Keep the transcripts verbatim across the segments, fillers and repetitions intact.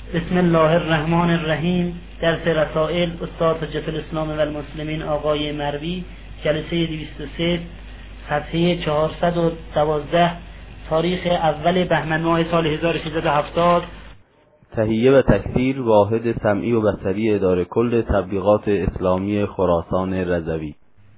بسم الله الرحمن الرحیم. درس رسائل استاد حجت الاسلام و المسلمین آقای مروی، جلسه دویست و سه، صفحه چهارصد و دوازده، تاریخ اول بهمن ماه سال هزار و سیصد و هفتاد. تهیه و تکثیر واحد سمعی و بصری اداره کل تبلیغات اسلامی خراسان رضوی.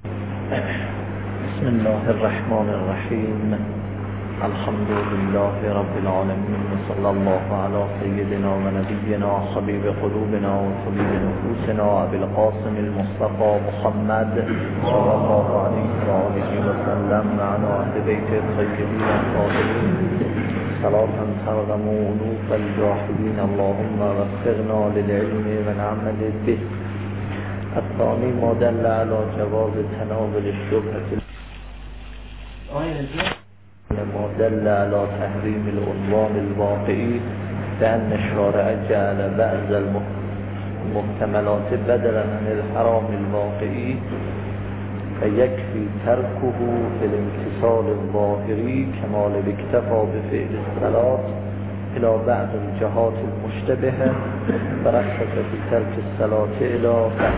بسم الله الرحمن الرحیم. الحمد لله رب العالمین و صلی الله علی سیدنا و نبینا حبیب قلوبنا و طبیب نفوسنا ابی القاسم المصطفى محمد صلی الله علیه و آله و سلم و علی اهل بیت الطیبین الطاهرین صلاة ترغم أنوف الجاحدین اللهم وفقنا للعلم و نعمل به. الثانی ما دل على جواز تناول الشبهة ما دل على تحريم العنوان الواقعي بأن الشارع جعل بعض المحتملات بدلا عن الحرام الواقعي فيكفي تركه في الامتثال الظاهري كما لو اكتفى بفعل الصلاة إلى بعض الجهات المشتبهة فرخص في ترك الصلاة إلى بعض.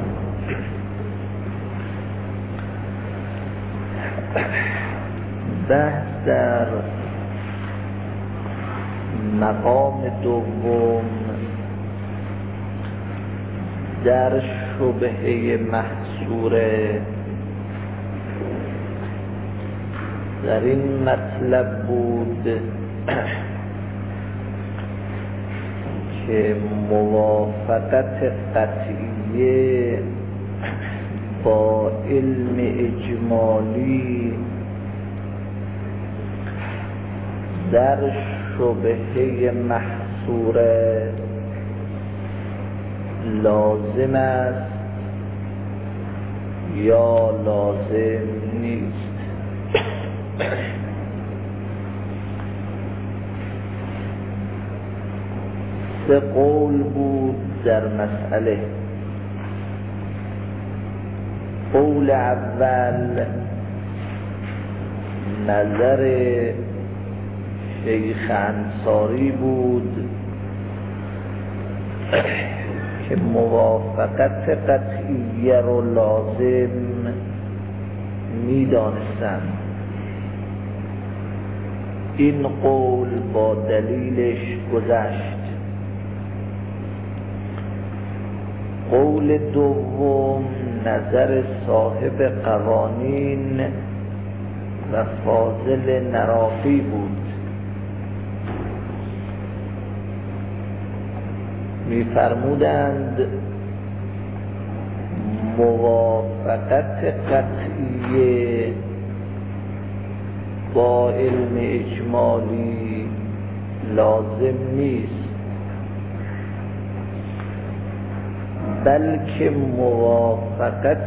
بحث در مقام دوم در شبهه محصوره در این مطلب بود که موافقت قطعیه با علم اجمالی در شبهه محصوره لازم است یا لازم نیست. سه قول بود در مسئله. قول اول نظر شیخ انصاری بود که موافقت قطعیه رو لازم می دانستند. این قول با دلیلش گذشت. قول دوم نظر صاحب قوانین و فاضل نراقی بود. می‌فرمودند موافقت قطعیه با علم اجمالی لازم نیست، بلکه موافقت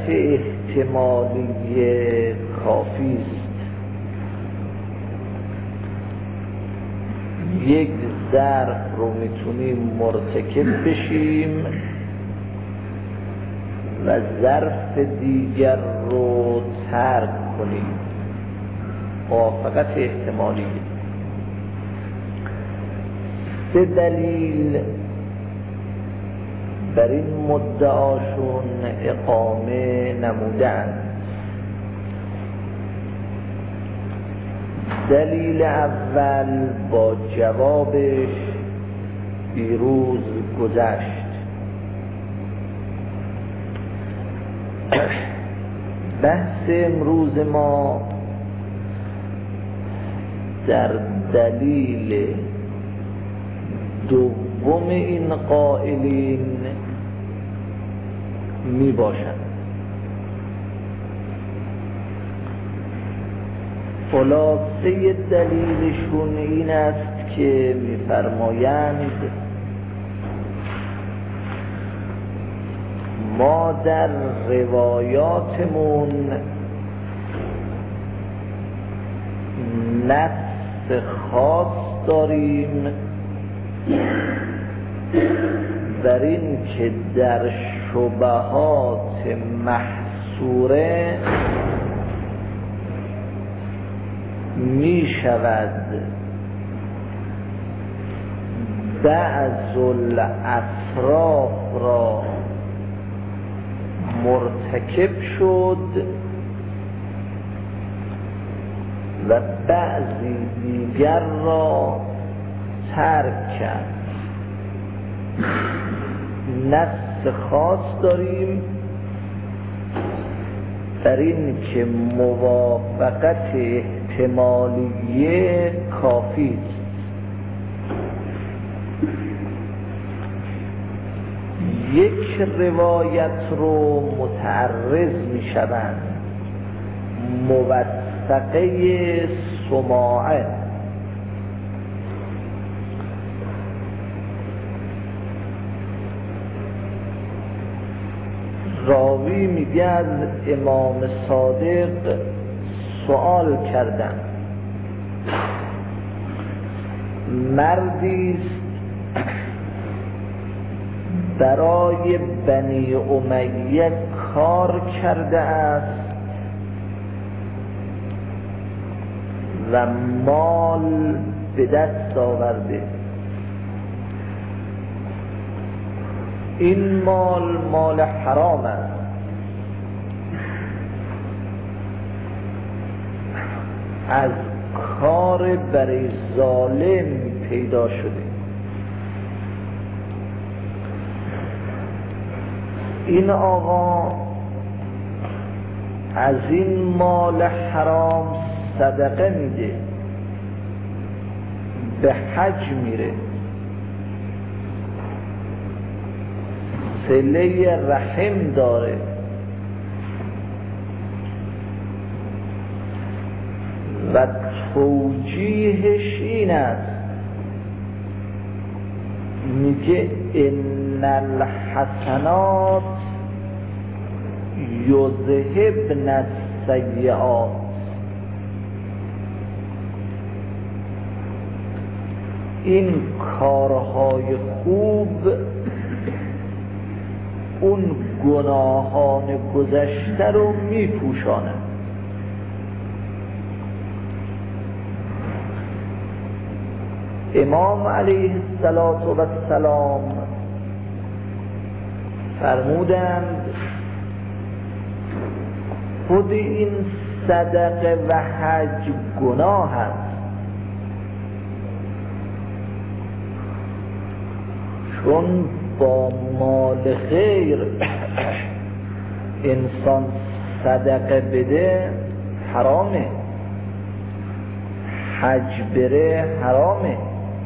احتمالی کافی است. یک ظرف رو میتونیم مرتکب بشیم و ظرف دیگر رو ترک کنیم. موافقت احتمالی. سه دلیل بر این مدعاشون اقامه نمودند. دلیل اول با جوابش دیروز گذشت. بحث امروز ما در دلیل دوم این قائلین می باشد. خلاصه دلیلشون این است که می‌فرمایند ما در روایاتمون نص خاص داریم بر این که در شبهات محصوره می شود بعض الاطراف را مرتکب شد و بعضی دیگر را ترک کرد. نص خاص داریم در این که موافقت احتمالیه کافی است. یک روایت رو متعرض می شوند موثقه سماعه، راوی میگه از امام صادق سوال کردن، مردی برای بنی امیه کار کرده است و مال به دست آورده. این مال مال حرام است. از کار برای ظالم پیدا شده. این آقا از این مال حرام صدقه میده، به حج میره، صله رحم داره، و توجیهش این است، میگه ان الحسنات یذهبن السیئات. این کارهای خوب اون گناهان گذشته رو میپوشانه. امام علیه السلام فرمودند خود این صدقه و حج گناه است، چون با مال خیر انسان صدقه بده حرامه، حج بره حرامه،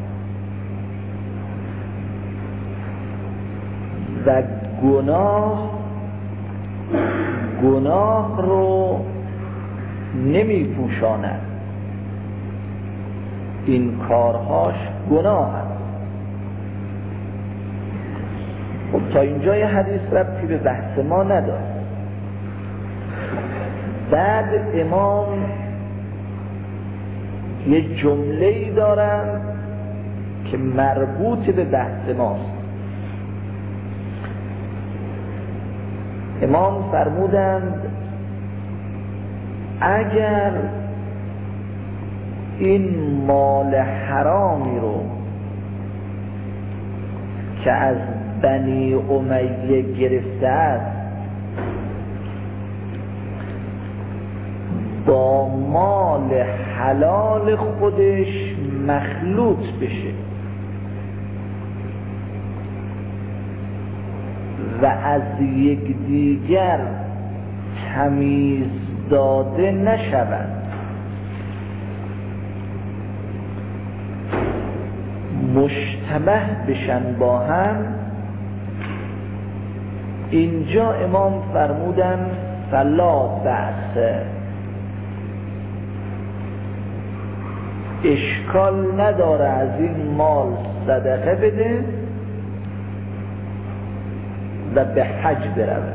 و گناه گناه رو نمی پوشاند. این کارهاش گناه است. خب تا اینجای حدیث ربطی به بحث ما نداره. بعد امام یه جمله‌ای دارن که مربوط به بحث ماست. امام فرمودند اگر این مال حرامی رو که از بنی امیه گرفته است با مال حلال خودش مخلوط بشه و از یکدیگر تمیز داده نشوند، مشتبه بشن با هم، اینجا امام فرمودن فلا بأس، اشکال نداره از این مال صدقه بده و به حج برود.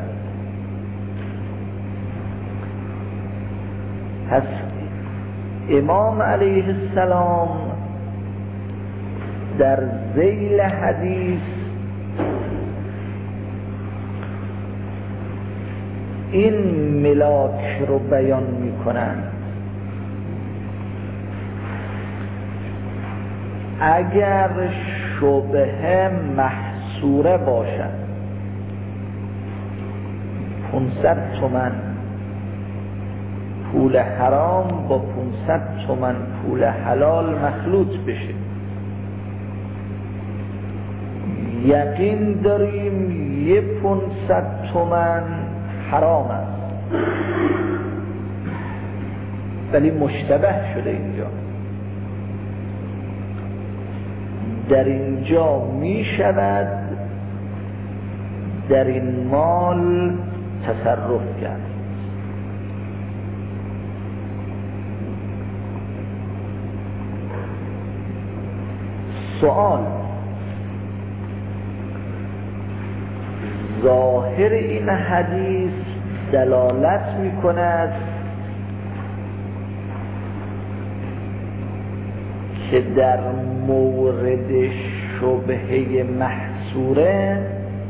پس امام علیه السلام در ذیل حدیث این ملاک رو بیان می کنند اگر شبهه محصوره باشد، پانصد تومن پول حرام با پانصد تومن پول حلال مخلوط بشه، یقین داریم یه پانصد تومن حرام است ولی مشتبه شده اینجا. در اینجا می شود در این مال تصرف کرد. سوال: ظاهر این حدیث دلالت می کند که در مورد شبهه محصوره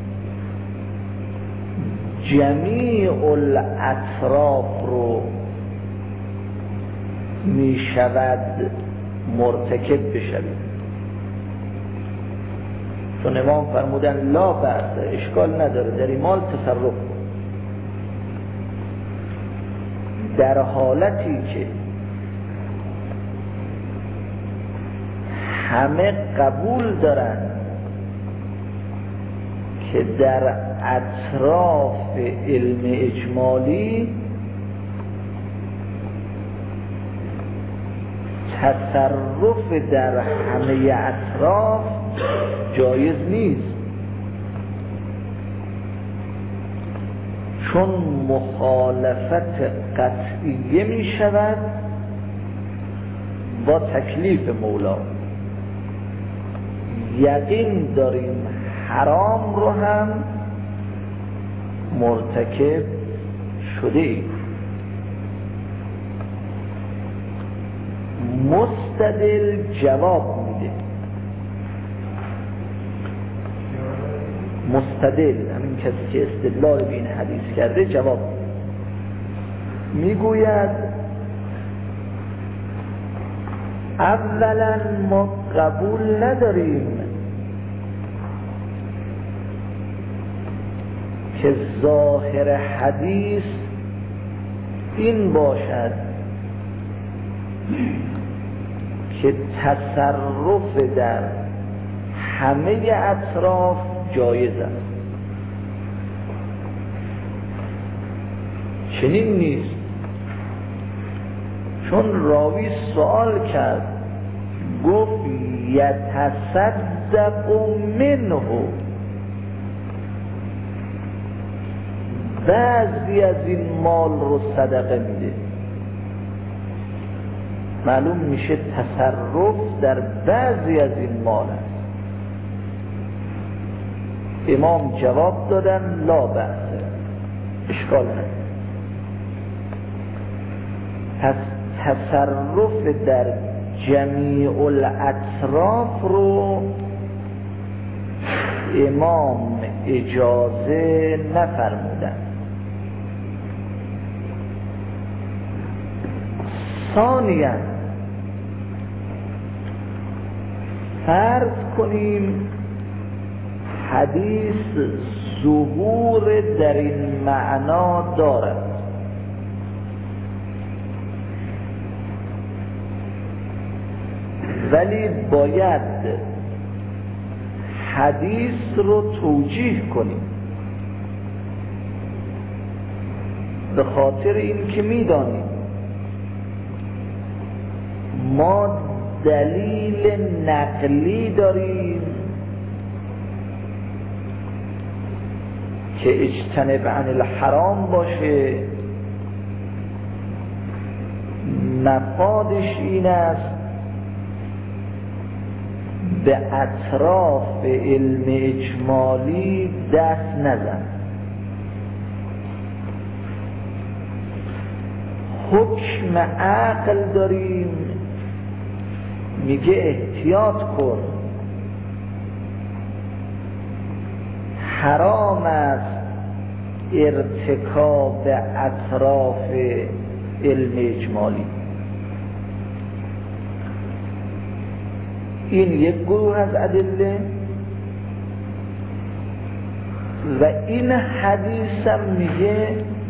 جمیع الاطراف رو می شود مرتکب بشوید. چون امام فرمودن لا بأس، اشکال نداره در این مال تصرف کن، در حالتی که همه قبول دارن که در اطراف علم اجمالی تصرف در همه اطراف جایز نیست، چون مخالفت قطعیه می شود با تکلیف مولا. یقین داریم حرام رو هم مرتکب شده ایم. مستدل جواب میده. مستدل همین کسی که استدلال به این حدیث کرده جواب میگوید اولا ما قبول نداریم که ظاهر حدیث این باشد که تصرف در همه اطراف جایز است. چنین نیست، چون راوی سوال کرد گفت یتصدق منه، بعضی از این مال رو صدقه میده. معلوم میشه تصرف در بعضی از این مال است. امام جواب دادن لا بأس، اشکال نداره. پس تصرف در جمیع الاطراف رو امام اجازه نفرمودن. ثانیاً فرض کنیم حدیث ظهور در این معنا دارد، ولی باید حدیث رو توجیه کنیم، به خاطر این که میدانیم ما دلیل نقلی داریم که اجتنب عن الحرام باشه، مفادش این است به اطراف علم اجمالی دست نزن. حکم عقل داریم میگه احتیاط کن، حرام است ارتکاب اطراف علم اجمالی. این یک گروه از ادله. و این حدیث هم میگه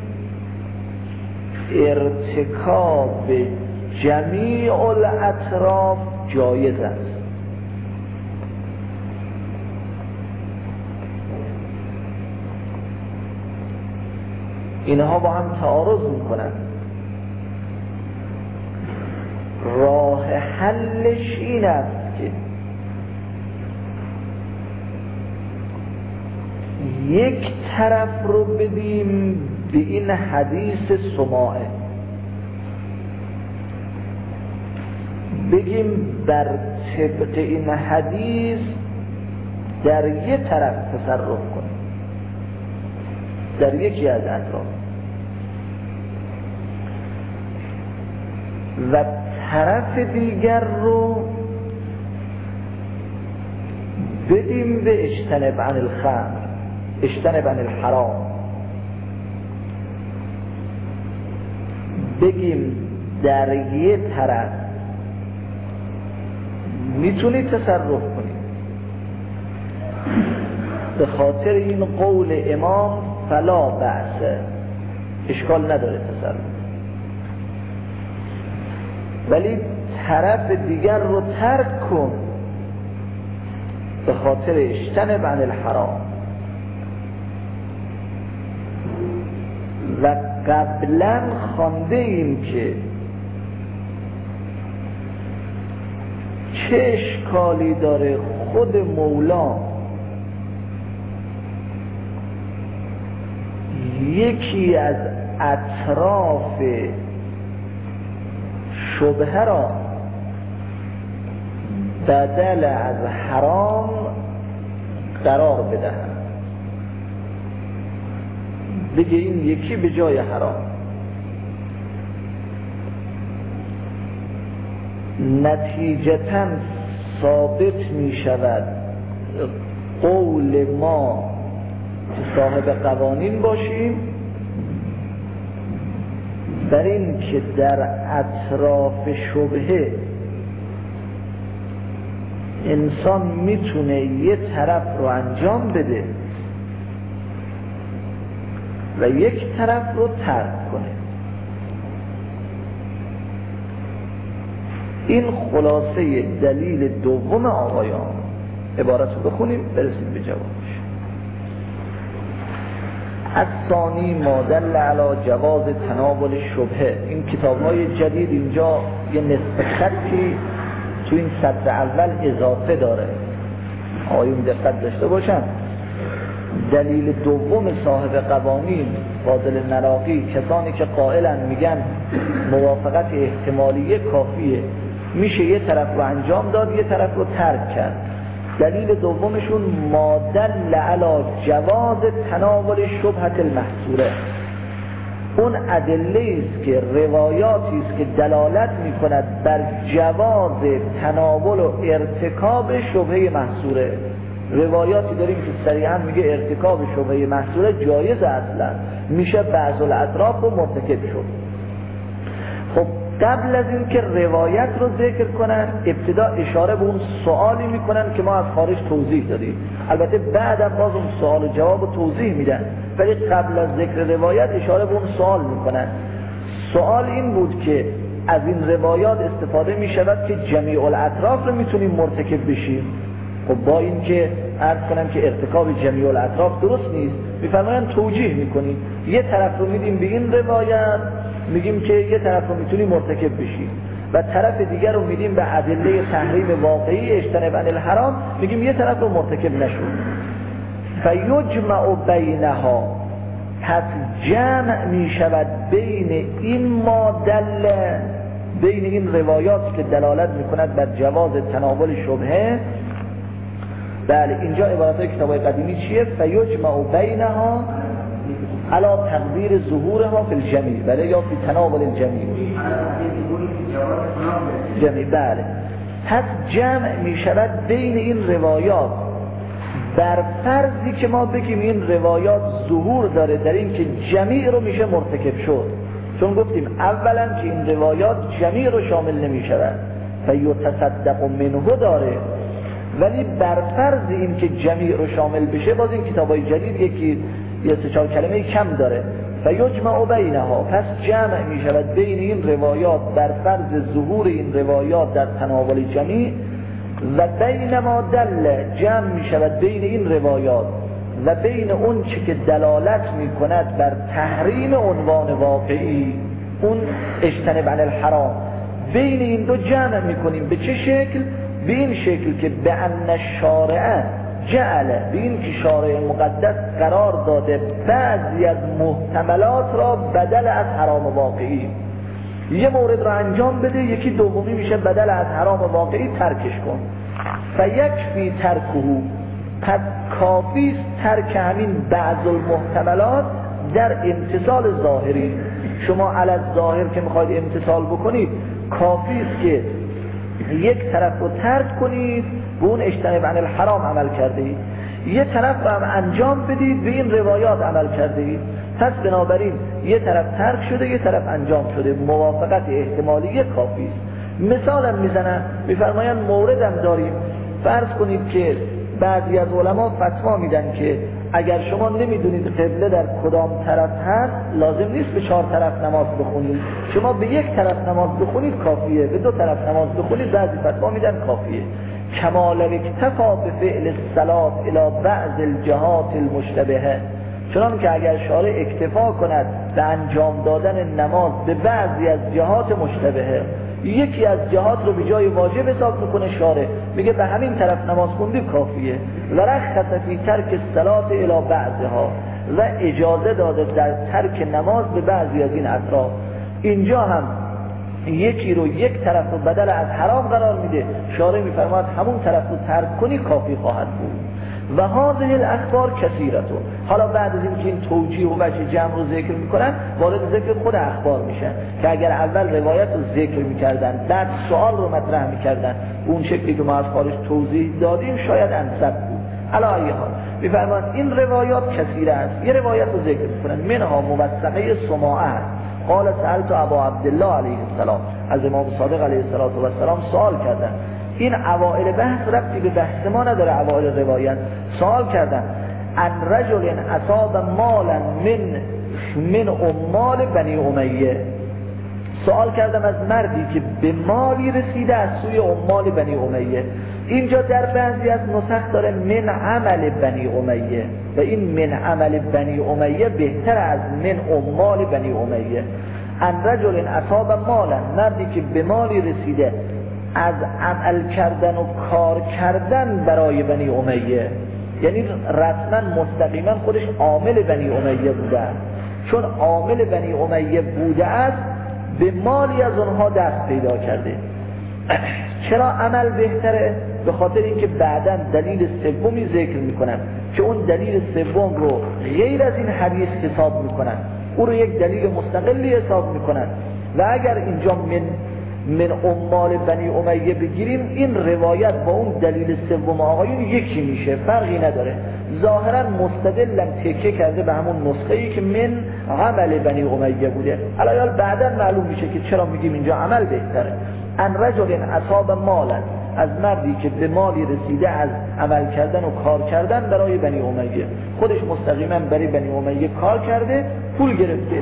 ارتکاب جمیع الاطراف جایز است. اینها با هم تعارض میکنن. راه حلش این است که یک طرف رو بدیم به این حدیث سماعه، بگیم بر طبق این حدیث در یک طرف تصرف کنیم، در یکی از اطراف، و طرف دیگر رو بدیم به اجتنب عن الخمر، اجتنب عن الحرام، بگیم در یک طرف میتونی تصرف کنی. به خاطر این قول امام فلا بأس، اشکال نداره تصرف، ولی طرف دیگر رو ترک کن به خاطر اجتنب عن الحرام. و قبلا خوانده ایم که چه اشکالی داره خود مولا یکی از اطراف شبهه را بدل از حرام قرار بدهد، بگه این یکی به جای حرام. نتیجتاً ثابت می شود قول ما که صاحب قوانین باشیم بر این که در اطراف شبهه انسان میتونه یه طرف رو انجام بده و یک طرف رو ترک کنه. این خلاصه دلیل دوم آقایان. عبارت رو بخونیم برسیم به جوابش. الثانی ما دل علی جواز تناول شبهه. این کتاب‌های جدید اینجا یه نصف خطی تو این سطر اول اضافه داره، آقایون دقت داشته باشن. دلیل دوم صاحب قوانین فاضل نراقی، کسانی که قائلن میگن موافقت احتمالیه کافیه، میشه یه طرف رو انجام داد یه طرف رو ترک کرد. دلیل دومشون ما دل علی جواز تناول شبهة المحصوره، اون ادله است که روایاتی است که دلالت میکند بر جواز تناول و ارتکاب شبهه محصوره. روایاتی داریم که صریحا میگه ارتکاب شبهه محصوره جایز اصلا، میشه بعض الاطراف رو مرتکب شد. خب قبل از این که روایت رو ذکر کنن ابتدا اشاره به اون سوالی میکنن که ما از خارج توضیح دادیم. البته بعد هم باز اون سوال و جواب رو توضیح میدن، ولی قبل از ذکر روایت اشاره به اون سوال میکنن. سوال این بود که از این روایات استفاده میشود که جمیع الاطراف رو میتونیم مرتکب بشیم. خب با این که عرض کنم که ارتکاب جمیع الاطراف درست نیست، میفرمایند توجیه میکنیم. یه طرف رو میدیم به این روایت میگیم که یه طرف رو میتونی مرتکب بشی و طرف دیگر رو میدیم به ادله تحریم واقعی اجتناب عن الحرام، میگیم یه طرف رو مرتکب نشو. فیجمع بینها، پس جمع میشود بین این مادل، بین این روایات که دلالت میکند بر جواز تناول شبهه. بله اینجا عبارت کتابای قدیمی چیه؟ فیجمع بینها علی تقدیر ظهورها فی الجمیع، بله یا فی تناول الجمیع جمیع. بله پس جمع می شود بین این روایات بر فرضی که ما بگیم این روایات ظهور داره در این که جمیع رو میشه مرتکب شد، چون گفتیم اولا که این روایات جمیع رو شامل نمی شود، فیتصدق منه داره، ولی بر فرض این که جمیع رو شامل بشه باز این کتابای جدید یکی یا سه چهار کلمه کم داره. فیجمع بینها، پس جمع می شود بین این روایات بر فرض ظهور این روایات در تناول جمیع، و بین ما دل، جمع می شود بین این روایات و بین اون چی که دلالت می کند بر تحریم عنوان واقعی، اون اجتنب عن الحرام، بین این دو جمع می کنیم. به چه شکل؟ به این شکل که به ان الشارع جعل، به این که شارع مقدس قرار داده بعضی از محتملات را بدل از حرام واقعی. یه مورد را انجام بده، یکی دومی میشه بدل از حرام واقعی، ترکش کن. فیکفی ترکه، پس کافی است ترک همین بعض المحتملات در امتثال ظاهری. شما علی الظاهر که میخواید امتثال بکنید کافی است که یک طرف رو ترک کنید، به اون اجتنب عن الحرام عمل کرده اید، یه طرف رو هم انجام بدید، به این روایات عمل کرده اید. پس بنابراین یه طرف ترک شده، یه طرف انجام شده، موافقت احتمالی کافی است. مثالم میزنن، میفرمایند موردم داریم، فرض کنید که بعضی از علما فتوا میدن که اگر شما نمیدونید قبله در کدام طرف هست لازم نیست به چهار طرف نماز بخونید، شما به یک طرف نماز بخونید کافیه، به دو طرف نماز بخونید بعضی فتوا میدن کافیه. کمال اکتفا به فعل الصلاة الى بعض الجهات المشتبهه، چنان که اگر شارع اکتفا کند به انجام دادن نماز به بعضی از جهات مشتبهه، یکی از جهات رو به جای واجب حساب میکنه شارع، میگه به همین طرف نماز خوندی کافیه، و رخص فی ترک الصلاة الی بعضها، و اجازه داده در ترک نماز به بعضی از این اطراف. اینجا هم یکی رو یک طرف رو بدل از حرام قرار میده، شارع میفرماید همون طرف رو ترک کنی کافی خواهد بود. و هذه الاخبار کثیرتون. حالا بعد از اینکه این توجیه و وجه جمع رو ذکر میکنن وارد ذکر خود اخبار میشن که اگر اول روایت رو ذکر میکردن بعد سوال رو مطرح میکردن اون شکلی که ما از خارج توضیح دادیم شاید انسب بود. علی ای حال میفرماند این روایات کثیره است. یه روایت رو ذکر میکنن، منها موثقه سماعه قال سألت ابا عبدالله علیه السلام، از امام صادق علیه السلام سوال کردن. این اوائل بحث ربطی به بحث ما نداره، اوائل روایت سوال کردن ان رجل اصاب مالا من من اموال بنی امیه، سوال کردم از مردی که به مالی رسیده از سوی اموال بنی امیه. اینجا در بعضی از نسخ داره من عمل بنی امیه و این من عمل بنی امیه بهتر از من اموال بنی امیه. ان رجل اصاب مالا، مردی که به مالی رسیده از عمل کردن و کار کردن برای بنی امیه، یعنی رسما مستقیما خودش عامل بنی امیه بوده، چون عامل بنی امیه بوده است به مالی از اونها دست پیدا کرده. چرا عمل بهتره؟ به خاطر اینکه بعداً دلیل سومی ذکر میکنن که اون دلیل سوم رو غیر از این حدیث حساب میکنن، او رو یک دلیل مستقلی حساب میکنن. و اگر اینجا من من اموال بنی امیه بگیریم این روایت با اون دلیل سوم آقایون یکی میشه، فرقی نداره. ظاهرا مستدلم تکیه کرده به همون نسخه‌ای که من عمل بنی امیه بوده. الان بعداً معلوم میشه که چرا میگیم اینجا عمل بهتره. ان رجل اصاب مالا، از مردی که به مالی رسیده از عمل کردن و کار کردن برای بنی امیه، خودش مستقیما برای بنی امیه کار کرده، پول گرفته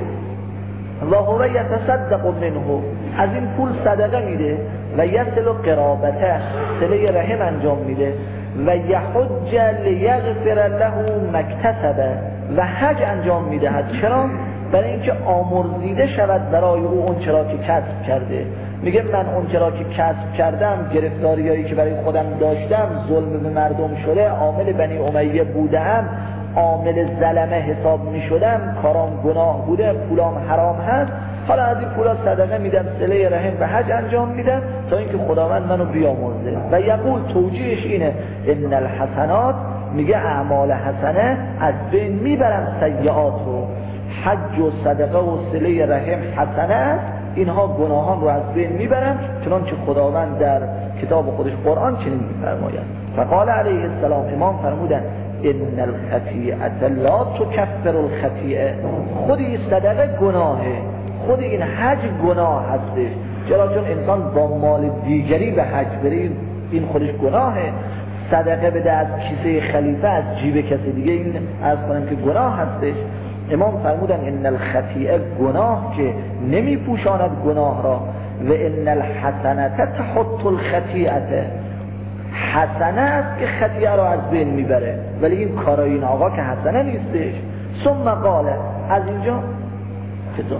و هو یتصدق منه، از این پول صدقه میده و یصل قرابته، صله رحم انجام میده و یحج لیغفر له مکتسبه، و حج انجام میده. چرا؟ برای اینکه آمرزیده شود برای او اون چرا که کسب کرده. میگه من اون چرا که کسب کردم، گرفتاریایی که برای خودم داشتم، ظلم به مردم شده، عامل بنی امیه بودم، عامل ظلمه حساب میشدم، کارام گناه بوده، پولام حرام هست، حالا از این پولا صدقه میدم، صله رحم و حج انجام میدم تا اینکه خداوند منو بیامرزه. و یقول توجیهش اینه ان الحسنات، میگه اعمال حسنه از بین میبرم سیئات رو، حج و صدقه و صله رحم حسنه، اینها گناهان رو از بین میبرن، چنانچه خداوند در کتاب خودش قرآن چنین میفرماید. فقال علیه السلام، امام فرمودن ان الخطیئه لا تکفر الخطیئه، خود این صدقه گناهه، خود این حج گناه هستش، چرا؟ چون انسان با مال دیگری به حج بره این خودش گناهه، صدقه بده از کیسه خلیفه از جیب کسی دیگه این عرض کنم که گناه هستش. امام فرمودن ان الخطیئه گناه که نمی پوشاند گناه را و ان الحسنه تحط الخطیئه، حسنه است که خطیئه را از بین میبره، ولی این کارای این آقا که حسنه نیستش. ثم قاله، از اینجا چطور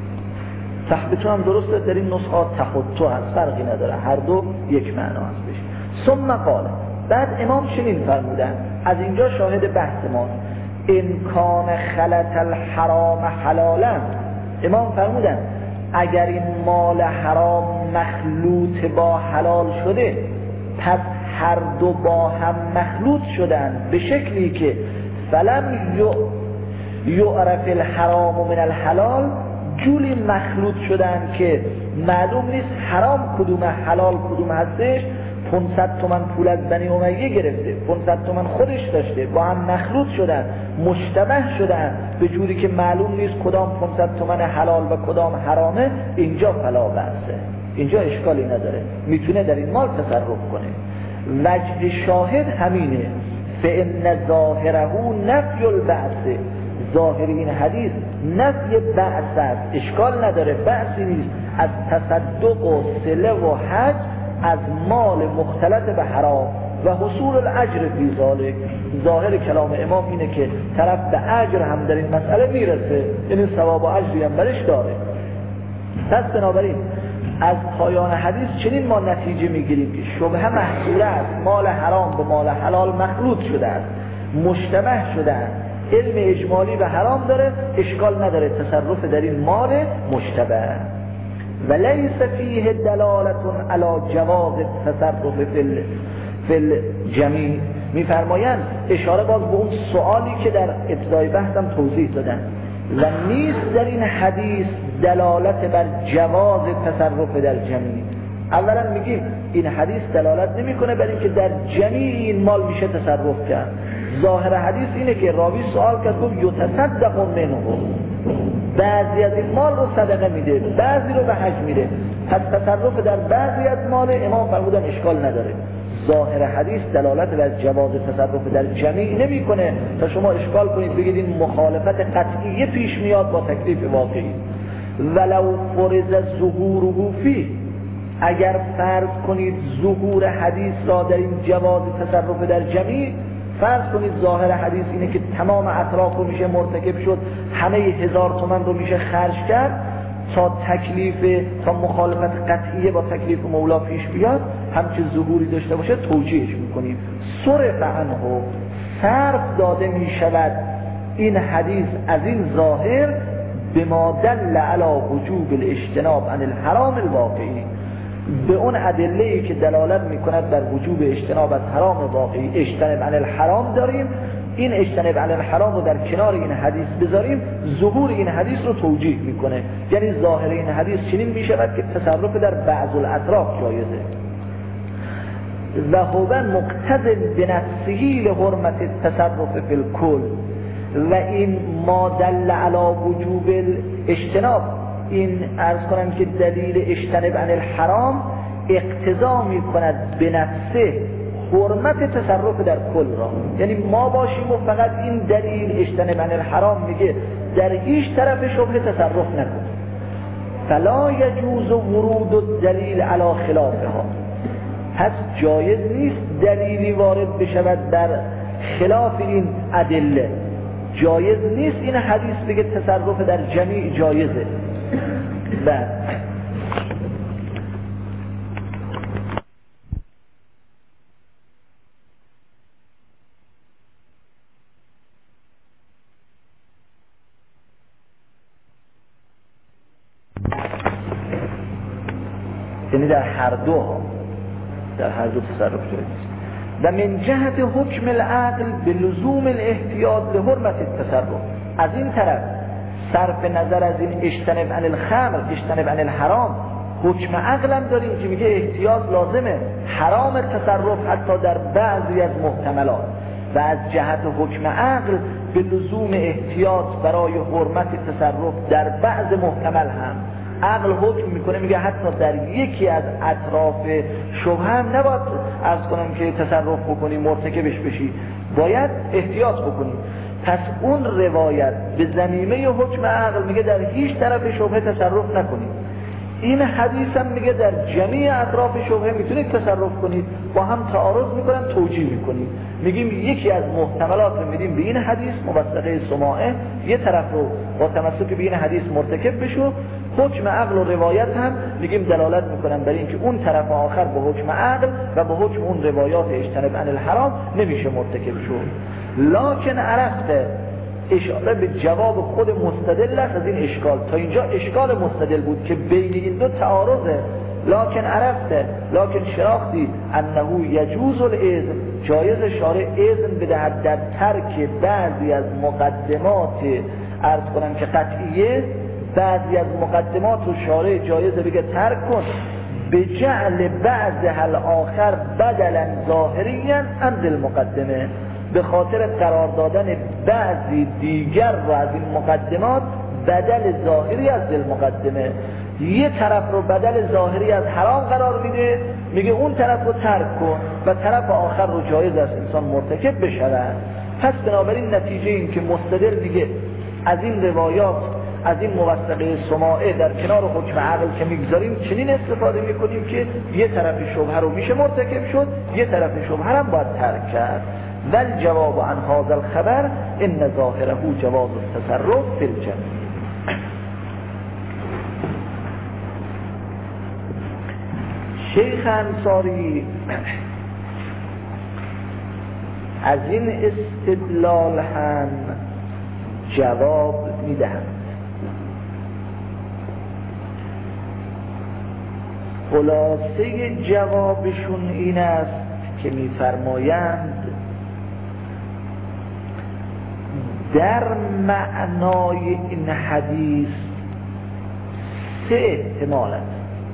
تحبتو هم درسته، در این نسخه تحطو هست، فرقی نداره، هر دو یک معنا هستش. ثم قاله، بعد امام چنین فرمودن، از اینجا شاهد بحث ماست، امکان خلط الحرام حلالا. امام فرمودن اگر این مال حرام مخلوط با حلال شده، پس هر دو با هم مخلوط شدن به شکلی که فلم یعرف الحرام من الحلال، جوری مخلوط شدن که معلوم نیست حرام کدومه حلال کدوم هستش. پانصد تومن پول از بنی امیه گرفته، پانصد تومن خودش داشته، با هم مخلوط شدن، مشتبه شدن به جوری که معلوم نیست کدام پانصد تومن حلال و کدام حرامه. اینجا فلا بأسه، اینجا اشکالی نداره، میتونه در این مال تصرف کنه. وجه شاهد همینه، فإن ظاهره نفی البأس، ظاهر این حدیث نفی بأس است، اشکال نداره، بأسی نیست از تصدق و صله و حج از مال مختلط به حرام و حصول الاجر فی ذلک. ظاهر کلام امام اینه که طرف به اجر هم در این مسئله میرسه، یعنی ثواب و اجری هم برش داره. پس بنابراین از پایان حدیث چنین ما نتیجه میگیریم که شبهه محصوره است، مال حرام به مال حلال مخلوط شده است، مشتبه شده است، علم اجمالی به حرام داره، اشکال نداره تصرف در این مال مشتبه. ولیس فیه دلالت علی جواز التصرف فی فی الجمیع. میفرمایند اشاره باز به اون سوالی که در ابتدای بحثم توضیح دادن، و نیست در این حدیث دلالت بر جواز تصرف در جمیع. اولا میگیم این حدیث دلالت نمیکنه بر اینکه در جمیع این مال میشه تصرف کرد. ظاهر حدیث اینه که راوی سوال کرد گفت یتصدق منه، بعضی از این مال رو صدقه میده، بعضی رو به حج میده، پس تصرف در بعضی از مال امام فرمودن اشکال نداره. ظاهر حدیث دلالت بر جواز تصرف در جمیع نمیکنه تا شما اشکال کنید بگید این مخالفت قطعی پیش میاد با تکلیف واقعی. ولو فرض ظهوره فی، اگر فرض کنید ظهور حدیث را در این جواز تصرف در جمیع، فرض کنید ظاهر حدیث اینه که تمام اطراف رو میشه مرتکب شد، همه هزار تومن رو میشه خرج کرد تا تکلیف تا مخالفت قطعیه با تکلیف مولا پیش بیاد، همچه ظهوری داشته باشه توجیهش میکنیم. صرف عنه، صرف داده میشود این حدیث از این ظاهر به ما دل علی وجوب الاجتناب عن الحرام الواقعی، به اون ادله‌ای که دلالت میکند بر وجوب اجتناب از حرام واقعی. اجتناب عن الحرام داریم، این اجتناب عن الحرام رو در کنار این حدیث بذاریم، ظهور این حدیث رو توجیه میکنه. یعنی ظاهر این حدیث چنین میشود که تصرف در بعض الاطراف جایزه. و هو مقتضی بنفسه لحرمت التصرف فی الکل، و این ما دل علی وجوب الاجتناب، این عرض کنم که دلیل اجتناب عن الحرام اقتضا می کند به نفسه حرمت تصرف در کل را. یعنی ما باشیم و فقط این دلیل اجتناب عن الحرام میگه در هیچ طرف شبهه تصرف نکن، فلا یجوز ورود الدلیل علی خلافها، پس جایز نیست دلیلی وارد بشود در خلاف این ادله. جایز نیست این حدیث بگه تصرف در جمیع جایزه. بعد یعنی در هر دو در هر دو تصرف جایز. و من جهت حکم العقل به لزوم الاحتیاط لحرمت التصرف، از این طرف صرف نظر از این اجتناب عن الخمر اجتناب عن الحرام، حکم عقل هم داریم که میگه احتیاط لازمه، حرام تصرف حتی در بعضی از محتملات. و از جهت حکم عقل به لزوم احتیاط برای حرمت تصرف در بعض محتمل هم، عقل حکم میکنه، میگه حتی در یکی از اطراف شبهه هم نباید عرض کنم که تصرف بکنی مرتکبش بشی، باید احتیاط بکنی. پس اون روایت به ضمیمه حکم عقل میگه در هیچ طرف شبهه تصرف نکنید. این حدیث هم میگه در جمیع اطراف شبهه میتونید تصرف کنید، با هم تعارض میکنن توجیه میکنید. میگیم یکی از محتملات رو میدیم به این حدیث موثقه سماعه، یه طرف رو با تمسک به این حدیث مرتکب بشو، حکم عقل و روایت هم میگیم دلالت میکنن بر اینکه اون طرف آخر با حکم عقل و با حکم اون روایات اجتنب عن الحرام نمیشه مرتکب شو. لکن عرفته اشاره به جواب خود مستدل است از این اشکال. تا اینجا اشکال مستدل بود که بین این دو تعارضه، لکن عرفته، لکن شناختی انه یجوز الاذن، جایز شارع اذن بدهد در ترک بعضی از مقدمات عرض کنم که قطعیه، بعضی از مقدمات رو شارع جایزه بگه ترک کن، به جعل بعض هل آخر بدلا ظاهریا عن المقدمه، به خاطر قرار دادن بعضی دیگر رو از این مقدمات بدل ظاهری از دل مقدمه. یه طرف رو بدل ظاهری از حرام قرار میده، میگه اون طرف رو ترک کن و طرف آخر رو جایز است انسان مرتکب بشود. پس بنابراین نتیجه این که مستدل میگه از این روایات، از این موثقه سماعه در کنار حکم عقل که میگذاریم چنین استفاده میکنیم که یه طرف شبهه رو میشه مرتکب شد، یه طرف شبهه هم باید ترک کرد. ول جواب عن هذا الخبر ان ظاهره جواز التصرف فی الجميع. شیخ انصاری از این استدلال هم جواب میدهند. خلاصه جوابشون این است که میفرمایند در معنای این حدیث سه احتمال است.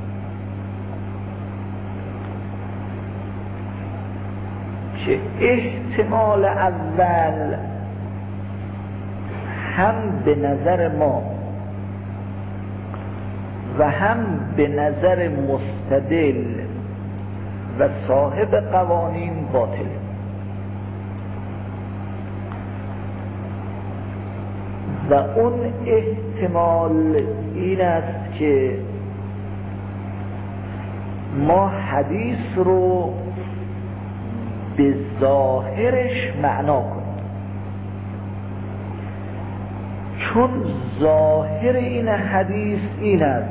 که احتمال اول هم به نظر ما و هم به نظر مستدل و صاحب قوانین باطل، و اون احتمال این است که ما حدیث رو به ظاهرش معنا کنیم، چون ظاهر این حدیث این است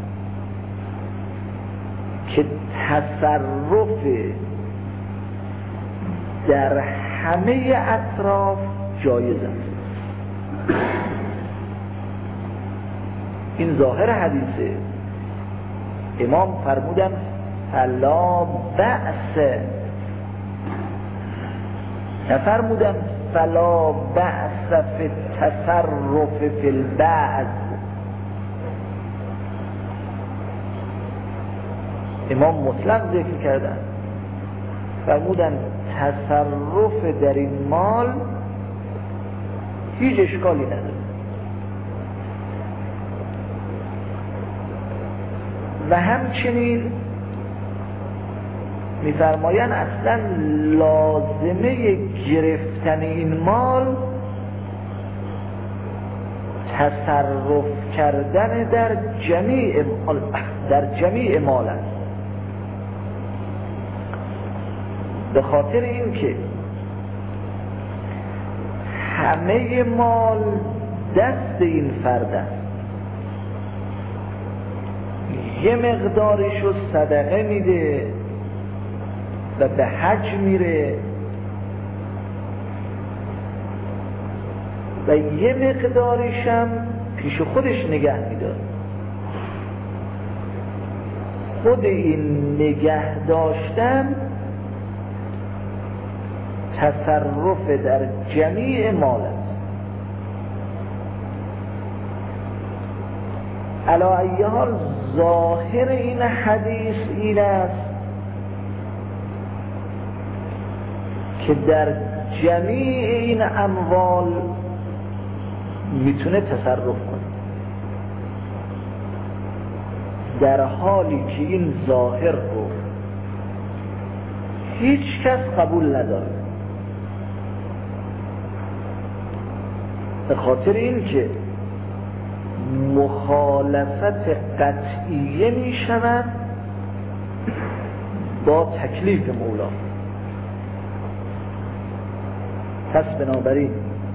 که تصرف در همه اطراف جایز است. این ظاهر حدیثه. امام فرمودن فلا بأس، نفرمودن فلا بأس فی التصرف فی البعض. امام مطلق ذکر کردن، فرمودن تصرف در این مال هیچ اشکالی نداره. و همچنین میفرمایند اصلا لازمه گرفتن این مال تصرف کردن در جمیع مال، در جمیع مال است. به خاطر این که همه مال دست این فرد است، یه مقدارش رو صدقه میده و به حج میره و یه مقدارش هم پیش خودش نگه میداره. خود این نگه داشتن تصرف در جمیع مال است. علی ای حال ظاهر این حدیث این است که در جمیع این اموال میتونه تصرف کنه. در حالی که این ظاهر رو هیچ کس قبول نداره، به خاطر این که مخالفت قطعیه می شود با تکلیف مولا. پس بنابراین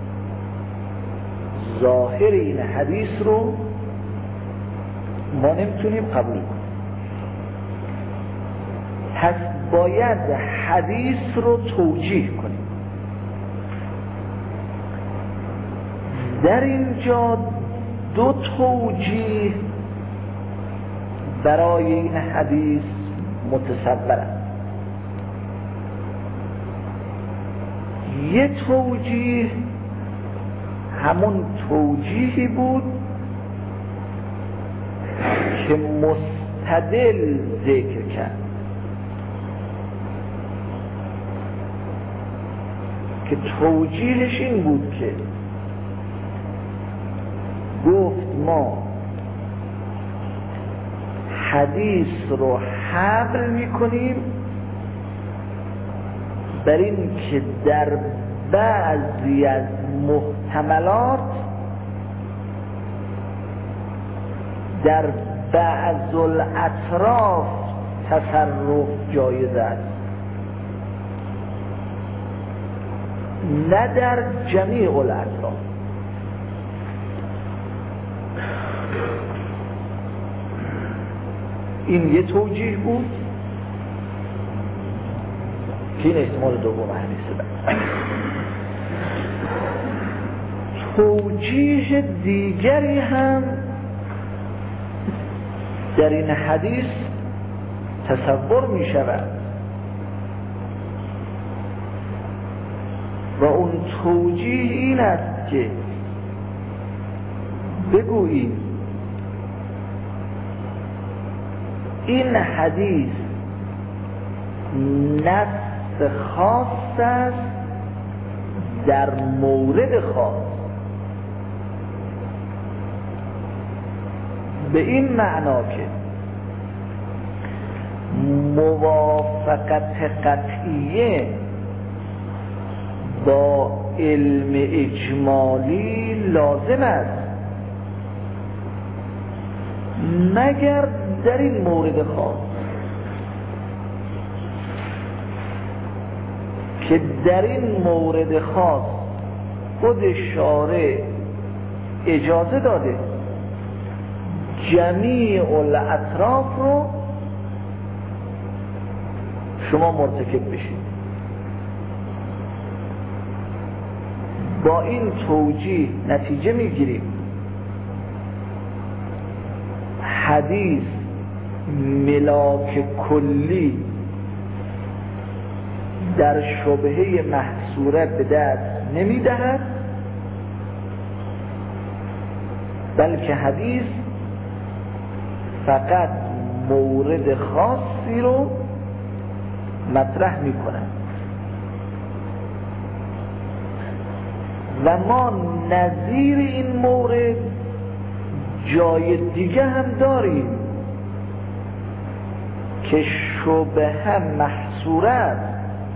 ظاهر این حدیث رو ما نمیتونیم قبول کنیم، پس باید حدیث رو توجیه کنیم. در اینجا دو توجیه برای این حدیث متصوره. یه توجیه همون توجیهی بود که مستدل ذکر کرد، که توجیهش این بود که گفت ما حدیث رو حمل میکنیم بر این که در بعضی از محتملات در بعض الاطراف تصرف جایز است، نه در جمیع الاطراف. این یه توجیه بود که این احتمال دوم حدیث بعد. توجیه دیگری هم در این حدیث تصور می شود و اون توجیه این است که بگوییم این حدیث نص خاص است در مورد خاص، به این معنا که موافقت قطعیه با علم اجمالی لازم است مگر در این مورد خاص که در این مورد خاص خود شارع اجازه داده جمیع الاطراف رو شما مرتکب بشید. با این توجیه نتیجه میگیریم حدیث ملاک کلی در شبهه محصوره به دست نمیدهد، بلکه حدیث فقط مورد خاصی رو مطرح میکنه و ما نظیر این مورد جای دیگه هم داریم که شبهه محصوره است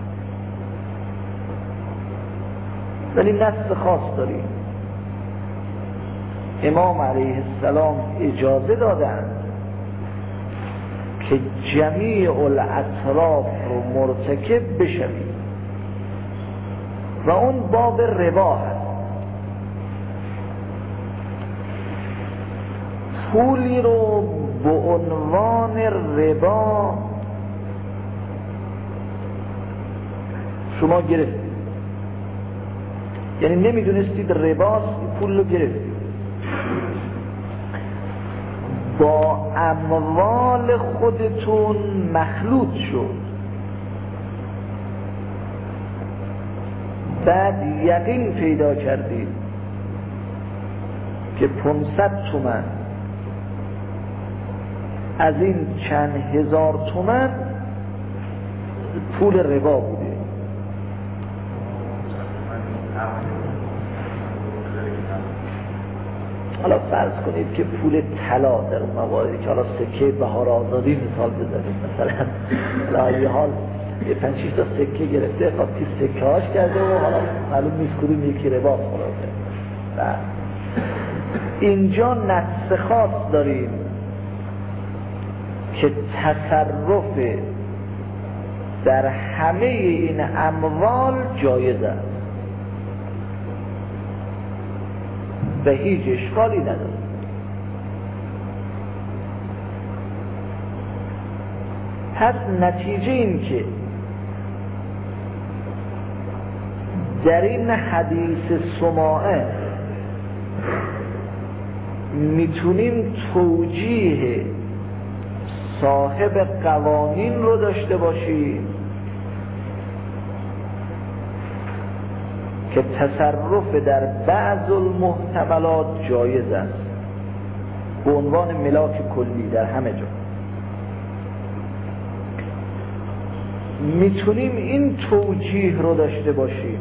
ولی نص خاص داریم. امام علیه السلام اجازه دادند که جمیع الاطراف رو مرتکب بشوید و اون باب ربا هست. پولی رو به عنوان ربا شما گرفتید، یعنی نمیدونستید رباست، پول رو گرفتید، با اموال خودتون مخلوط شد، بعد یقین پیدا کردید که پانصد تومن از این چند هزار تومن پول ربا بوده. حالا فرض کنید که پول طلا در اون مواردی که حالا سکه بهار آزادی مثال بزنید، مثلا در حال یه پنج شش تا سکه گرفته خاطی سکه هاش کرده و حالا معلوم نیست کدوم یکی رباط خورده. و اینجا نص خاص داریم که تصرف در همه این اموال جایز است و هیچ اشکالی نداره. پس نتیجه این که در این حدیث سماعه میتونیم توجیه صاحب قوانین رو داشته باشیم که تصرف در بعض المحتملات جایز است به عنوان ملاک کلی در همه جا. میتونیم این توجیه رو داشته باشیم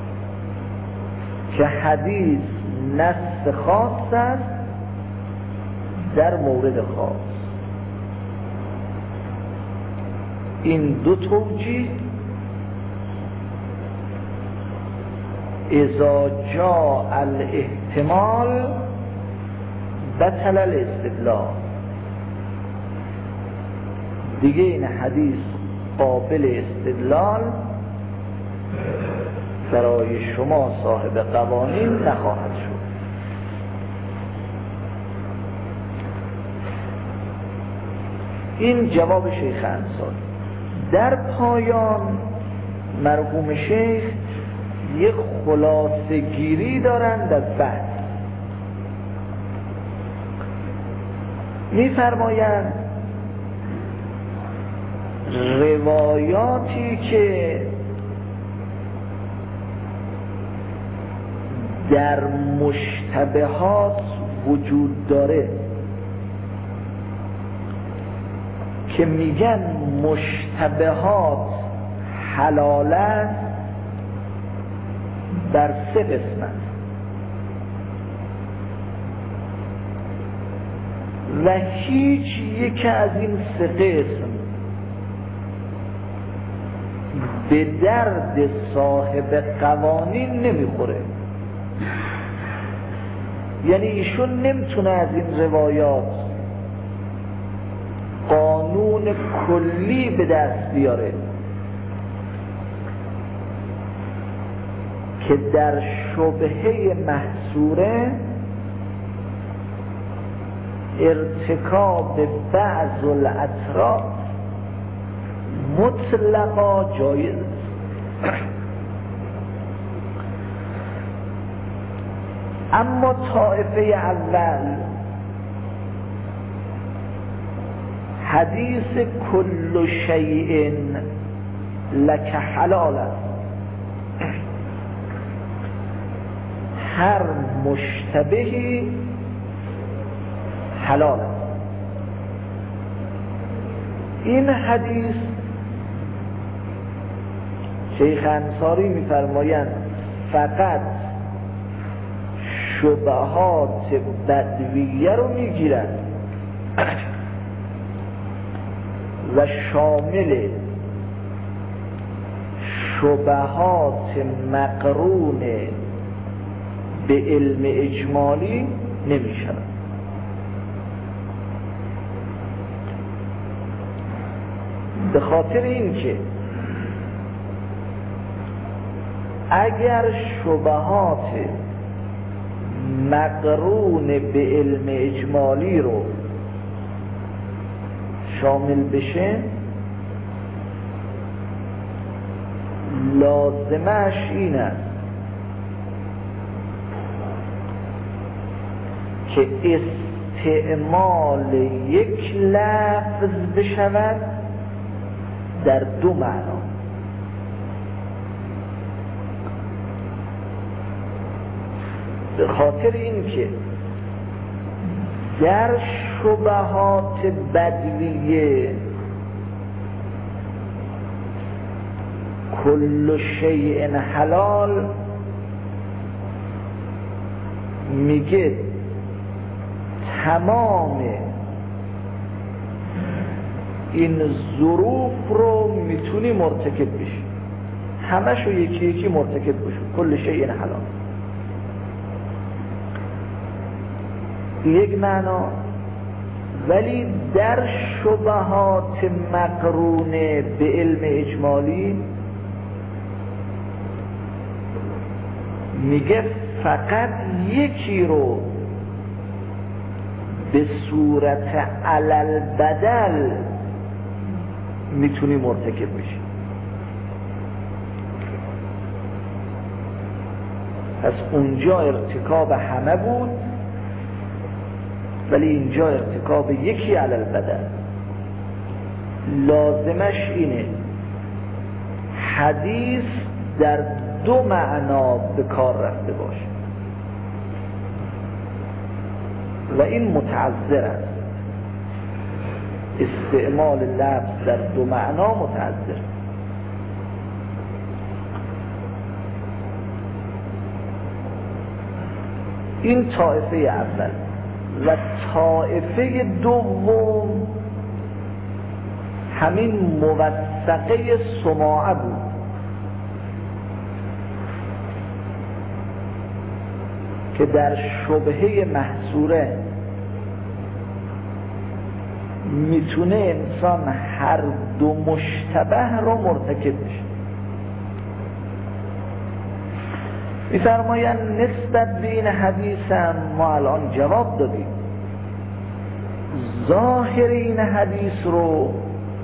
که حدیث نص خاص است در مورد خاص. این دو توجیه اذا جاء الاحتمال بطل الاستدلال. دیگه این حدیث قابل استدلال برای شما صاحب قوانین نخواهد شد. این جواب شیخ انصاری. در پایان مرحوم شیخ یک خلاصه گیری دارند از بحث. می‌فرمایند روایاتی که در مشتبهات وجود داره که میگن مشتبهات حلال است در سه قسمت و هیچ یک از این سه قسم به درد صاحب قوانین نمیخوره. یعنی ایشون نمیتونه از این روایات قانون کلی به دست بیاره که در شبهه محصوره ارتکاب بعض الاطراف مطلقا جایز است. اما طائفه اول حدیث کل شیء لک حلال است، هر مشتبهی حلال است. این حدیث شیخ انصاری می‌فرمایند فقط شبهات بدویه رو میگیرند و شامل شبهات مقرون به علم اجمالی نمیشن. به خاطر این که اگر شبهات مقرون به علم اجمالی رو شامل بشه لازمش این است که استعمال یک لفظ بشود در دو معنا. به خاطر این که در شبهات بدویه کل شیء حلال، میگه تمام این ظروف رو میتونی مرتکب بشی، همش رو یکی یکی مرتکب بشی، کل شیء حلال. یک معنا. ولی در شبهات مقرونه به علم اجمالی میگه فقط یکی رو به صورت علل بدل میتونی مرتکب بشی. پس اونجا ارتکاب همه بود، ولی اینجا ارتکاب یکی علل بدل. لازمش اینه حدیث در دو معنا به کار رفته باشه و این متعذر است. استعمال لفظ در دو معنا متعذر. این طایفه اول. و طایفه دوم همین موثقه سماعه بود که در شبهه محصوره میتونه انسان هر دو مشتبه رو مرتکب بشه. میفرمایند نسبت به این حدیث هم ما الان جواب دادیم. ظاهر این حدیث رو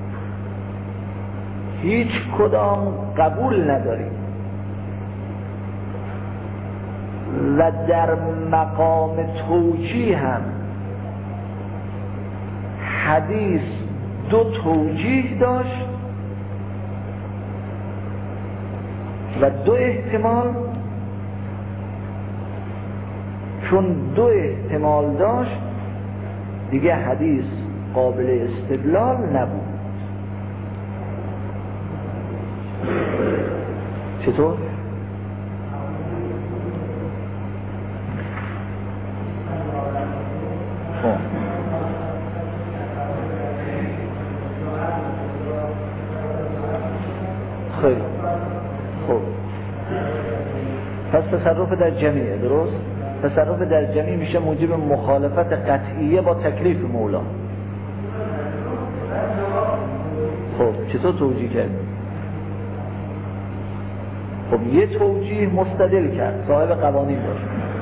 هیچ کدام قبول نداریم و در مقام توجیه هم حدیث دو توجیه داشت و دو احتمال. چون دو احتمال داشت دیگه حدیث قابل استدلال نبود. چطور؟ خب خیلی خب پس تصرف در جمعیه، درست؟ تصرف در جمعی میشه موجب مخالفت قطعیه با تکلیف مولا. خب چطور توجیه کرد؟ خب یه توجیه مستدل کرد، صاحب قوانین داشت.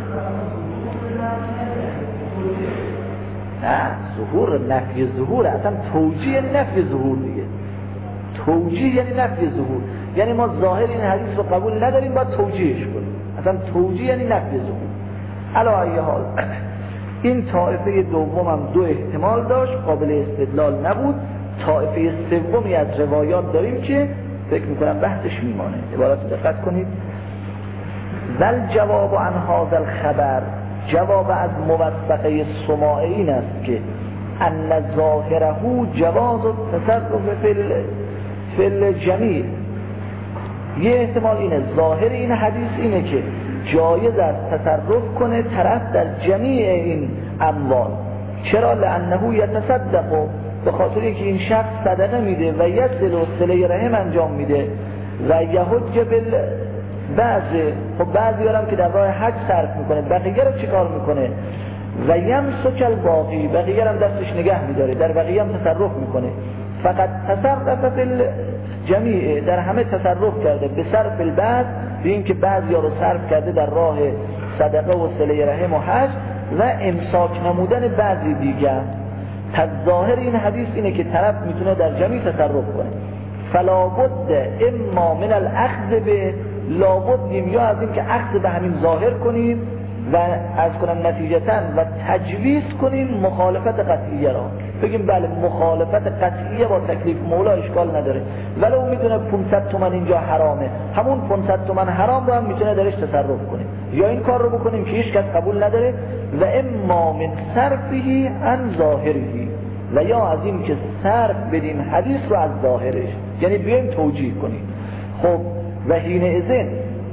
نه ظهور نفی ظهور، اصلا توجیه نفی ظهور دیگه. توجیه یعنی نفی ظهور، یعنی ما ظاهر این حدیث رو قبول نداریم باید توجیهش کنیم. اصلا توجیه یعنی نفی ظهور. علی ای حال این طایفه دوم هم دو احتمال داشت، قابل استدلال نبود. طایفه سومی از روایات داریم که فکر میکنم بحثش میمانه. عبارت دقت کنید. ول جواب عن هذا الخبر، جواب از موثقه سماع این است که ان ظاهره جواز التصرف فی الجمیع. یه احتمال اینه، ظاهر این حدیث اینه که جایز است تصرف کنه طرف در جمیع این اموال. چرا؟ لانه یتصدق، به خاطر اینکه این شخص صدقه میده و یصل و صله رحم انجام میده و یحج بال بعضی خب بعضی هم که در راه حج صرف میکنه، بقیه رو چیکار میکنه؟ و یمسک الباقی، بقیه هم دستش نگه میداره، در بقیه هم تصرف میکنه. فقط تصرف فی الجمیع، در همه تصرف کرده، به صرف البعض، به این که بعضیا رو صرف کرده در راه صدقه و صله رحم و حج و امساک نمودن بعضی دیگر. پس ظاهر این حدیث اینه که طرف میتونه در جمیع تصرف کنه. فلا بد اما من الاخذ به، لابدیم یا از این که اخذ به همین ظاهر کنیم و از کنم نتیجتاً و تجویز کنیم مخالفت قطعیه را. بگیم بله مخالفت قطعیه با تکلیف مولا اشکال نداره، ولو میتونه پانصد تومن اینجا حرامه، همون پانصد تومن حرام رو هم میتونه درش تصرف کنیم. یا این کار رو بکنیم که هیچ کس قبول نداره و اما من صرفه عن ظاهره، و یا از این که صرف بدیم حدیث رو از ظاهرش، یعنی بیایم توجیه کنیم. خب و حین اذن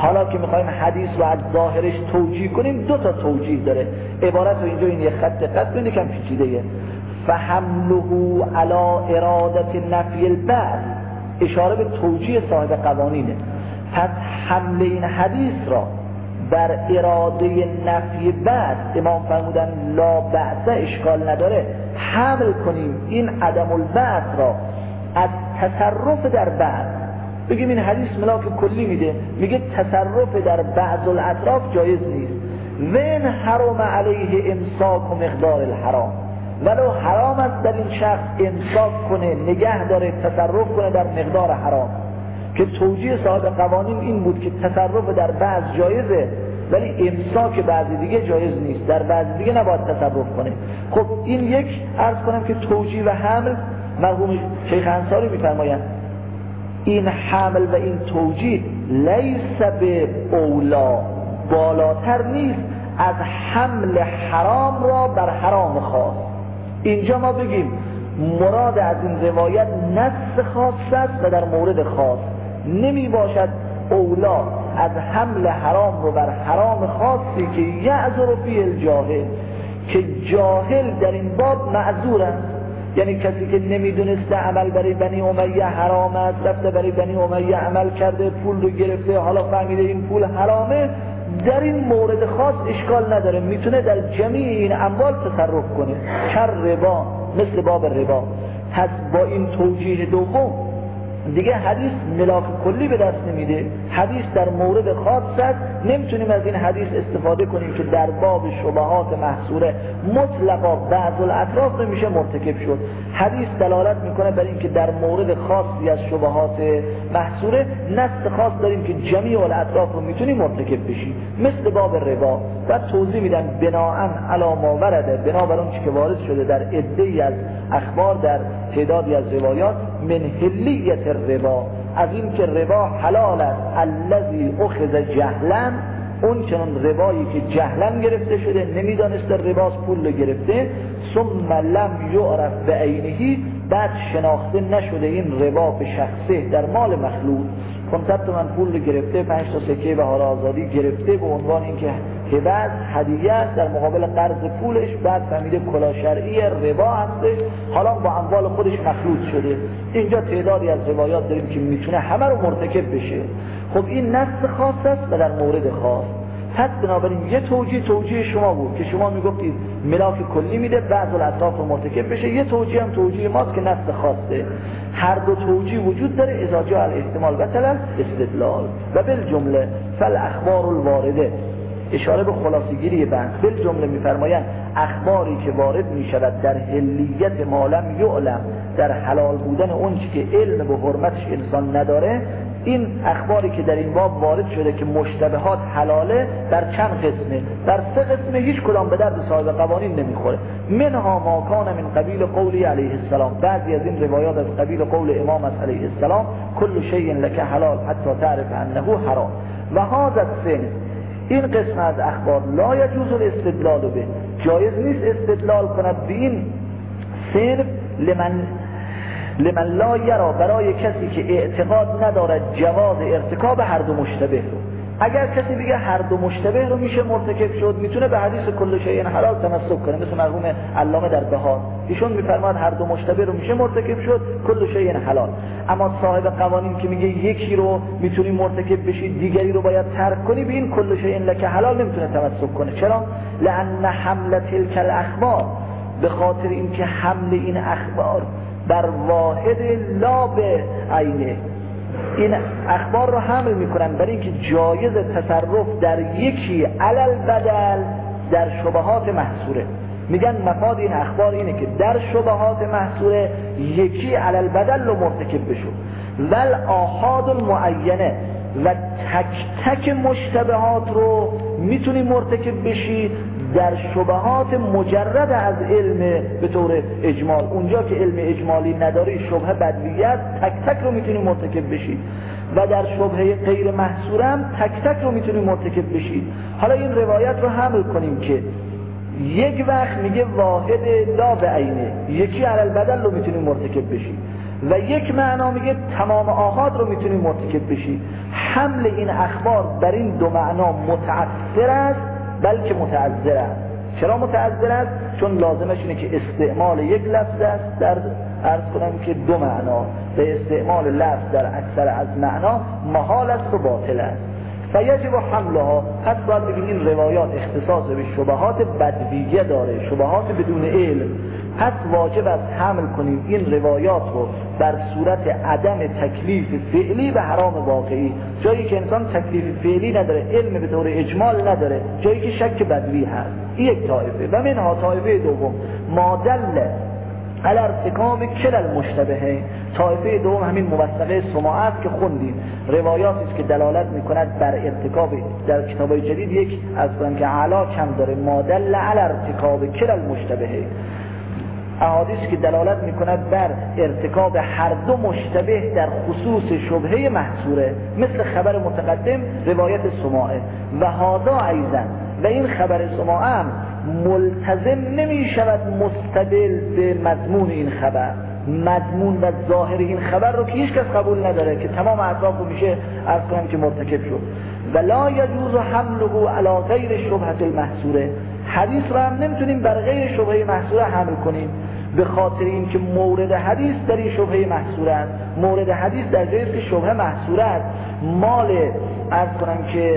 حالا که میخوایم حدیث رو از ظاهرش توجیه کنیم دو تا توجیه داره. عبارت رو اینجا این یه خط دقت کنید کم پیچیده‌ایه. فحمله علی اراده نفی البعث، اشاره به توجیه صاحب قوانینه. پس حمله این حدیث را بر اراده نفی بعث، امام فرمودن لا بعث اشکال نداره، حمل کنیم این عدم البعث را از تصرف در بعث. بگیم این حدیث ملاک کلی میده، میگه تصرف در بعض الاطراف جایز نیست. وین حرام علیه امساک و مقدار الحرام، ولو حرام است در این شخص امساک کنه، نگه داره، تصرف کنه در مقدار حرام. که توجیه صاحب قوانین این بود که تصرف در بعض جایزه ولی امساک بعضی دیگه جایز نیست، در بعضی دیگه نباید تصرف کنه. خب این یک عرض کنم که توجیه و حمل مرحوم شیخ انصاری میفرمایند این حمل و این توجیه لیس به اولا، بالاتر نیست از حمل حرام را بر حرام خاص. اینجا ما بگیم مراد از این روایت نص خاص است و در مورد خاص، نمی باشد اولا از حمل حرام رو بر حرام خاصی که یعذر فی الجاهل، که جاهل در این باب معذورند. یعنی کسی که نمیدونسته عمل برای بنی امیه حرام است، رفته برای بنی امیه عمل کرده، پول رو گرفته، حالا فهمیده این پول حرامه، در این مورد خاص اشکال نداره، میتونه در جمیع این اموال تصرف کنه، چر ربا، مثل باب ربا. پس با این توجیه دوم دیگه حدیث ملاک کلی به دست نمیده، حدیث در مورد خاص است. نمیتونیم از این حدیث استفاده کنیم که در باب شبهات محصوره مطلقا بعض الاطراف نمیشه مرتکب شد. حدیث دلالت میکنه بر این که در مورد خاصی از شبهات محصوره نص خاص داریم که جمیع الاطراف رو میتونیم مرتکب بشی، مثل باب ربا. و توضیح میدن بناءً علی ما ورده، بنابر اون چی که وارد شده در عده‌ای از اخبار، در تعدادی از روایات، من حلیت الربا، از این که ربا حلال است، الذی اخذ جهلا، اون چنان ربایی که جهلا گرفته شده، نمیدانسته رباست، پول گرفته، ثم لم یعرف بعینه، بعد شناخته نشده این ربا به شخصه در مال مخلوط. پانصد تومن پول گرفته، پنج تا سکه بهار آزادی گرفته به عنوان اینکه هبه هدیه است در مقابل قرض پولش، بعد فهمیده کلا شرعی ربا هستش، حالا با اموال خودش مخلوط شده. اینجا تعدادی از روایات داریم که میتونه همه رو مرتکب بشه. خب این نص خاص است و در مورد خاص. پس بنابراین یه توجیه توجیه شما بود که شما میگفتید ملاک کلی میده بعض الاطراف رو مرتکب بشه، یه توجیه هم توجیه ماست که نص خاصه. هر دو توجیه وجود داره، اذا جاء الاحتمال بطل استدلال. و بالجمله فالاخبار الوارده، اشاره به خلاصه‌گیری بحث، بالجمله میفرمایند اخباری که وارد میشود در حلیت ما لم یعلم، در حلال بودن اون چی که علم به حرمتش انسان نداره، این اخباری که در این باب وارد شده که مشتبهات حلاله، در چند قسمه؟ در سه قسمه، هیچ کدام به درد صاحب قوانین نمیخوره. منها ما کان من قبیل قولی علیه السلام، بعضی از این روایات از قبیل قول امام علیه السلام، کل شیء لک حلال حتی تعرف انه حرام. و هذا السن، این قسم از اخبار لا یجوز الاستدلال به، جایز نیست استدلال کند به این صنف، لمن لمن لا یرا، برای کسی که اعتقاد ندارد جواز ارتکاب هر دو مشتبه رو. اگر کسی بگه هر دو مشتبه رو میشه مرتکب شد، میتونه به حدیث کل شیء حلال تمسک کنه، مثل مرحوم علامه در بهار، ایشون میفرماد هر دو مشتبه رو میشه مرتکب شد، کل شیء حلال. اما صاحب قوانین که میگه یکی رو میتونی مرتکب بشی، دیگری رو باید ترک کنی، به این کل شیء لک حلال نمیتونه تمسک کنه. چرا؟ لان حمل تلک الاخبار، به خاطر اینکه حمل این اخبار بر واحد لا به عینه، این اخبار رو حمل میکنن برای اینکه جایز تصرف در یکی علل بدل در شبهات محصوره. میگن مفاد این اخبار اینه که در شبهات محصوره یکی علل بدل رو مرتکب بشو، ول آحاد المعینه، و تک تک مشتبهات رو میتونی مرتکب بشی در شبهات مجرد از علم به طور اجمال. اونجا که علم اجمالی نداری، شبهه بدویت، تک تک رو میتونی مرتکب بشی، و در شبهه غیر محصورم تک تک رو میتونی مرتکب بشی. حالا این روایت رو حمل کنیم که یک وقت میگه واحد لا به عینه، یکی علل بدل رو میتونی مرتکب بشی، و یک معنا میگه تمام آحاد رو میتونی مرتکب بشی. حمل این اخبار بر این دو معنا متأثر است بلکه متعذر است. چرا متعذر است؟ چون لازمش اینه که استعمال یک لفظ است در عرض کنم که دو معنا، به استعمال لفظ در اکثر از معنا محال است و باطل است. فیجب حملها، پس باید بگیم این روایات اختصاص به شبهات بدویه داره، شبهات بدون علم، پس واجب است حمل کنیم این روایات رو در صورت عدم تکلیف فعلی به حرام واقعی. جایی که انسان تکلیف فعلی نداره، علم به طور اجمال نداره، جایی که شک بدوی هست، این یک طایفه. و منها طایفه دوم ما دل علی ارتکاب کل المشتبهین، طایفه دوم همین موثقه سماع است که خوندیم، روایاتی است که دلالت میکند بر ارتکاب، در کتابای جدید یک از اون که علا کم داره، ما دل علی ارتکاب کل المشتبهین، احادیثی که دلالت میکند بر ارتکاب هر دو مشتبه در خصوص شبهه محصوره، مثل خبر متقدم روایت سماعه و هذا ایضا، و این خبر سماعه هم ملتزم نمی شود مستدل به مضمون این خبر، مضمون و ظاهر این خبر رو که هیچ کس قبول نداره که تمام اطراف رو میشه عرض کنم که مرتکب شد. ولا یجوز حمله علی غیر شبهه المحصوره، حدیث رو هم نمیتونیم بر غیر شبهه محصوره حمل کنیم، به خاطر این که مورد حدیث در این شبهه محصوره است. مورد حدیث در جایی که شبهه محصوره است، مال عرض کنم که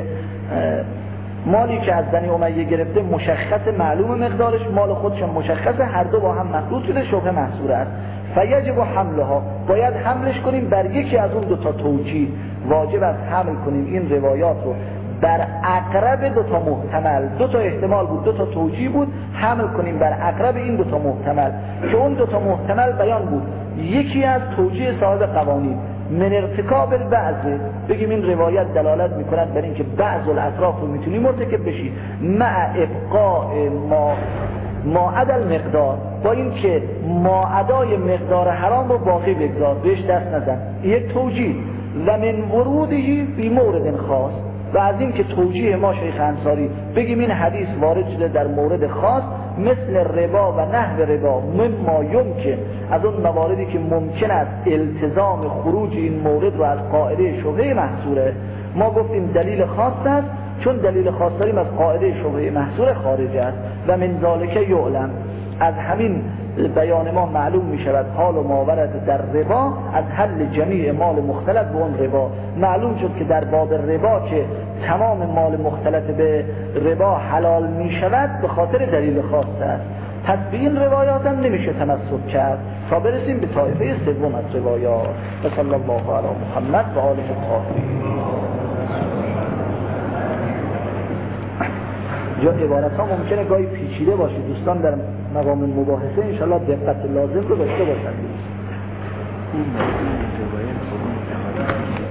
مالی که از بنی امیه گرفته مشخص معلوم مقدارش، مال خودش مشخص، هر دو با هم مخلوط شده، شبهه محصوره است. فیجب حملها، باید حملش کنیم بر یکی از اون دو تا توجیه، واجب است حمل کنیم این روایات رو بر اقرب دو تا محتمل، دو تا احتمال بود، دو تا توجیه بود، حمل کنیم بر اقرب این دو تا محتمل که اون دو تا محتمل بیان بود. یکی از توجیه صاحب قوانین من ارتکاب البعض، بگیم این روایت دلالت میکند بر اینکه بعض الاطراف رو میتونی مرتکب بشی، مع ابقاء ما ما عدل مقدار، با این که ما عدای مقدار حرام رو باقی بگذار، بهش دست نزن، یک توجیه. و من ورودی بی مورد خاص، و از این که توجیه ما شیخ انصاری بگیم این حدیث وارد شده در مورد خاص، مثل ربا و نحو ربا، مما یمکن، از اون مواردی که ممکن است التزام خروج این مورد رو از قاعده شبهه محصوره. ما گفتیم دلیل خاص است، چون دلیل خاص داریم از قاعده شبهه محصوره خارج است. و من ذالک یعلم، از همین بیان ما معلوم می شود حال و ماورد در ربا، از حل جمیع مال مختلط به اون ربا معلوم شد که در باب ربا که تمام مال مختلط به ربا حلال می شود به خاطر دلیل خاص است. پس به این روایات هم نمیشه تمسک کرد تا برسیم به طایفه سوم از روایات. و صلی الله علی محمد و آله الطاهرین. یا عبارت ها ممکنه گاهی پیچیده باشه، دوستان در مقام مباحثه انشالله دقت لازم رو داشته باشند.